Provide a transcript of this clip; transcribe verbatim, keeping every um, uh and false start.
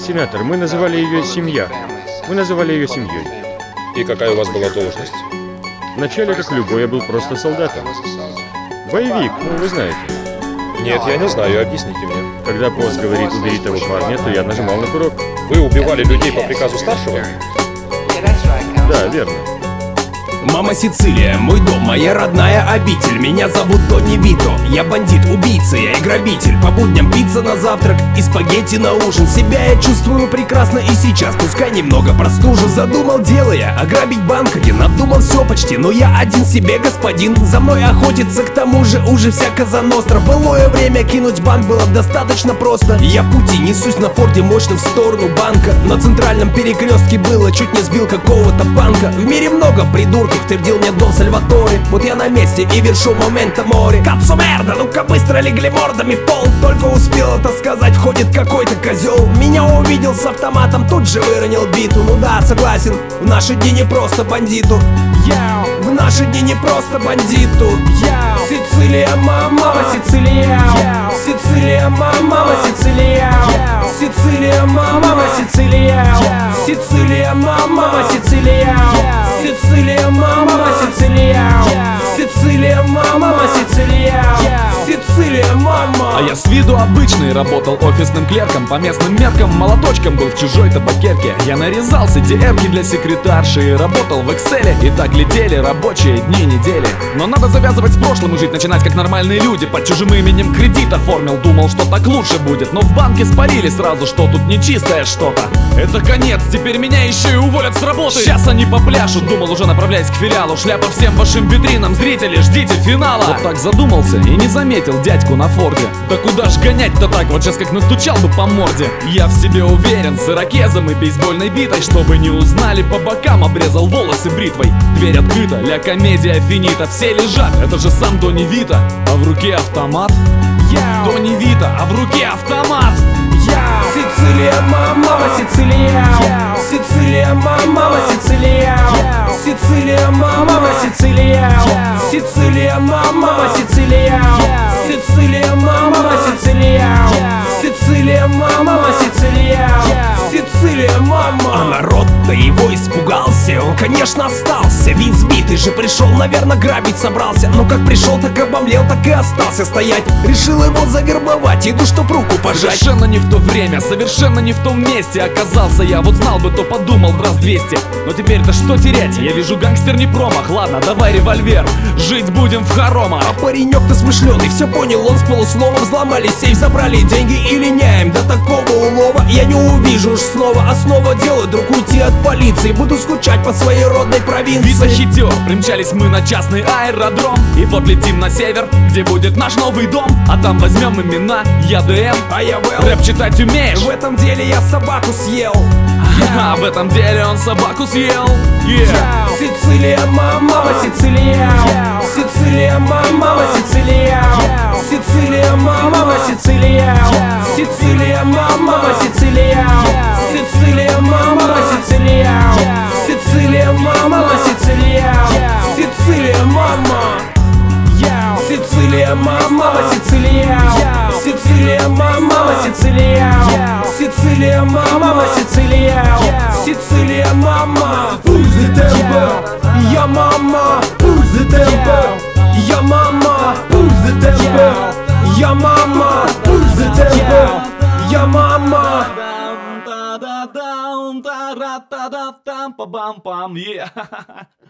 сенатор, мы называли ее семья. Мы называли ее семьей. И какая у вас была должность? Вначале, как любой, я был просто солдатом. Боевик, ну вы знаете. Нет, я не знаю, объясните мне. Когда босс говорит убери того парня, то я нажимал на курок. Вы убивали людей по приказу старшего? Да, верно. Мама Сицилия, мой дом, моя родная обитель. Меня зовут Тони Вито. Я бандит, убийца, я и грабитель. По будням пицца на завтрак и спагетти на ужин. Себя я чувствую прекрасно и сейчас, пускай немного простужен. Задумал дело я ограбить банк один. Надумал все почти, но я один себе господин. За мной охотится, к тому же уже вся Коза Ностра. В былое время кинуть банк было достаточно просто. Я в пути несусь на форте мощно в сторону банка. На центральном перекрестке было, чуть не сбил какого-то панка. В мире много придурков, твердил мне Дон Сальваторе. Вот я на месте и вершу момента море. Капсу мерда, ну-ка быстро легли мордами в пол. Только успел это сказать, входит какой-то козел. Меня увидел с автоматом, тут же выронил биту. Ну да, согласен, в наши дни не просто бандиту. Яу, в наши дни не просто бандиту. Яу, Сицилия, мама, мама, Сицилия. Сицилия, мама, мама, Сицилия. Сицилия, мама, мама, Сицилия. Сицилия, мама, мама, Сицилия. Сицилия, мама, мама, Сицилия. Сицилия, мама, мама, Сицилия. Сицилия, мама. А я с виду обычный, работал офисным клерком. По местным меркам молоточком был в чужой табакерке. Я нарезал си ди эр-ки для секретарши и работал в экселе. И так летели рабочие дни, недели. Но надо завязывать с прошлым и жить, начинать как нормальные люди. Под чужим именем кредит оформил, думал, что так лучше будет. Но в банке спалили сразу, что тут нечистое что-то. Это конец, теперь меня еще и уволят с работы. Сейчас они попляшут, думал, уже направляясь к филиалу. Шляпа всем вашим витринам, зрители, ждите финала. Вот так задумался и не заметил дядьку на форде. Да куда ж гонять-то так, вот сейчас как настучал бы по морде. Я в себе уверен, с ирокезом и бейсбольной битой. Чтобы не узнали, по бокам обрезал волосы бритвой. Дверь открыта, ля комедия финита. Все лежат, это же сам Тони Вито. А в руке автомат. Тони Вито, а в руке автомат. Сицилия, мама, мама, Сицилия. Сицилия, мама, мама, Сицилия. Сицилия, мама, мама, Сицилия. Сицилия, мама, мама, Сицилия. Сицилия, мама, мама, Сицилия. Сицилия, мама, мама, Сицилия. Сицилия, мама. А народ-то его испугался. Он, конечно, остался. Вид сбитый же пришел, наверное, грабить собрался. Но как пришел, так обомлел, так и остался стоять. Решил его завербовать, иду, чтоб руку пожать. Совершенно не в то время, совершенно не в том месте оказался я. Вот знал бы, то подумал в раз двести. Но теперь-то что терять? Я вижу, гангстер не промах. Ладно, давай револьвер, жить будем в хоромах. А паренек-то смышленый, все понял он с полуслова. Взломали сейф, забрали деньги и линяем. До такого улова я не увижу уж снова. А снова делаю, друг, уйти от полиции. Буду скучать по своей родной провинции. Вито хитер, примчались мы на частный аэродром. И вот летим на север, где будет наш новый дом. А там возьмем имена, я ДМ, а я Вэл. Рэп читать умеешь? В этом деле я собаку съел. А в этом деле он собаку съел. Yeah. Сицилия, мама, мама, Сицилия. Сицилия, мама, мама, Сицилия. Сицилия, мама, мама, Сицилия. Сицилия, мама, мама, Сицилия. Сицилия, мама, мама, Сицилия. Сицилия, мама, мама, Сицилия. Сицилия, мама. Сицилия, мама, мама, Сицилия. Сицилия, мама, мама, Сицилия. Sicilia, mama, mama, Sicilia. Sicilia, mama. Who's the temper? Ya mama. Who's the temper? Ya mama. Who's the temper? Ya mama. Who's the temper? Ya mama. Down, da da down, da da da da, pam pam pam, yeah.